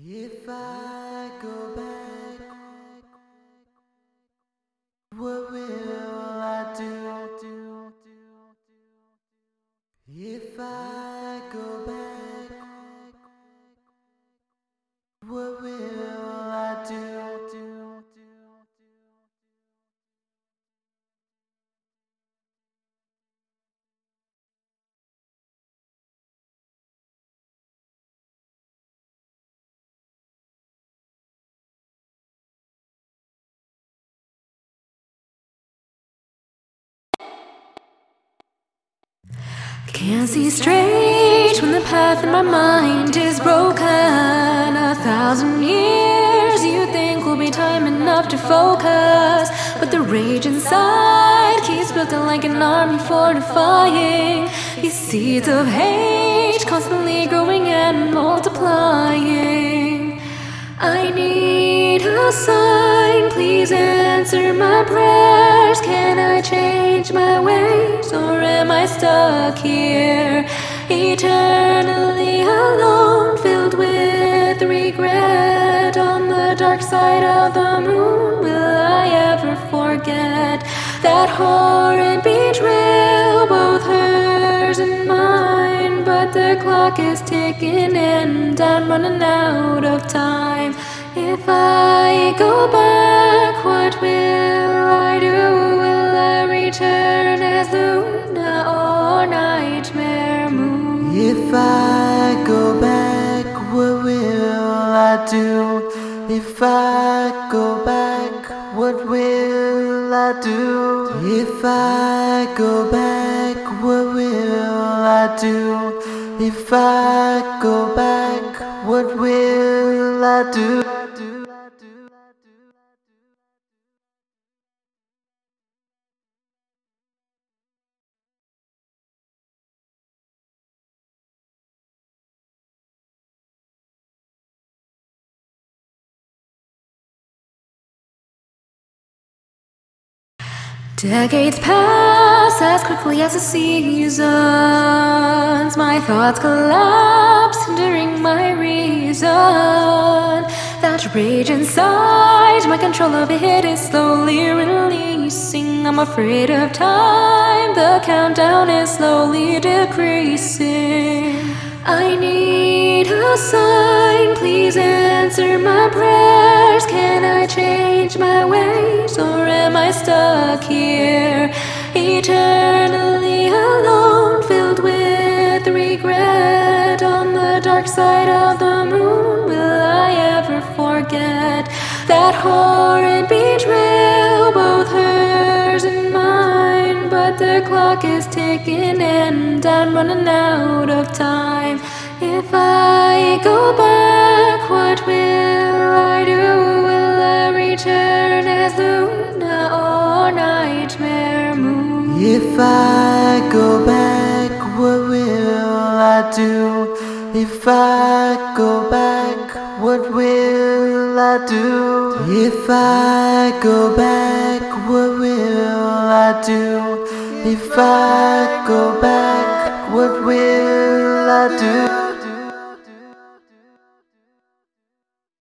If I go back, what will I do? If I go back, what will I do? Can't see straight when the path in my mind is broken. 1,000 years you think will be time enough to focus, but the rage inside keeps building like an army fortifying. These seeds of hate constantly growing and multiplying. I need a sign, please answer my prayers. Can I change my ways, or am I stuck here eternally alone, filled with regret? On the dark side of the moon, will I ever forget that horrid betrayal, both hers and mine? But the clock is ticking and I'm running out of time. If I go back, what will I do? Will I return as Luna or Nightmare Moon? If I go back, what will I do? If I go back, what will I do? If I go back, what will I do? If I go back, what will I do? Decades pass as quickly as the seasons. My thoughts collapse, hindering my reason. That rage inside, my control of it is slowly releasing. I'm afraid of time, the countdown is slowly decreasing. I need a sign, please answer my prayers. Can I change my ways, or am I stuck here eternally alone, filled with regret? On the dark side of the moon, will I ever forget that horrid betrayal, both hers and mine? But the clock is ticking and I'm running out of time. If I go back, what will I do? Will I return as Luna or Nightmare Moon? If I go back, what will I do? If I go back, what will I do? If I go back, what will I do? If I go back, what will I do?